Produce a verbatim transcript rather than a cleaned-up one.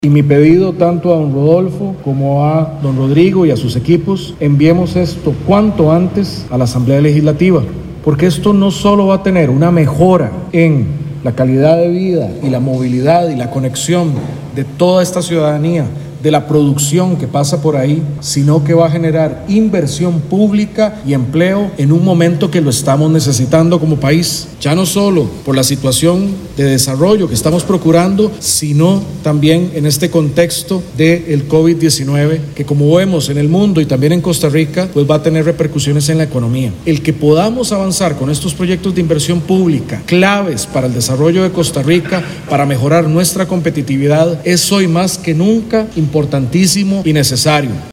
Y mi pedido tanto a don Rodolfo como a don Rodrigo y a sus equipos, enviemos esto cuanto antes a la Asamblea Legislativa, porque esto no solo va a tener una mejora en la calidad de vida y la movilidad y la conexión de toda esta ciudadanía, de la producción que pasa por ahí, sino que va a generar inversión pública y empleo en un momento que lo estamos necesitando como país, ya no solo por la situación de desarrollo que estamos procurando, sino también en este contexto del COVID diecinueve, que como vemos en el mundo y también en Costa Rica, pues va a tener repercusiones en la economía. El que podamos avanzar con estos proyectos de inversión pública, claves para el desarrollo de Costa Rica, para mejorar nuestra competitividad, es hoy más que nunca importantísimo y necesario.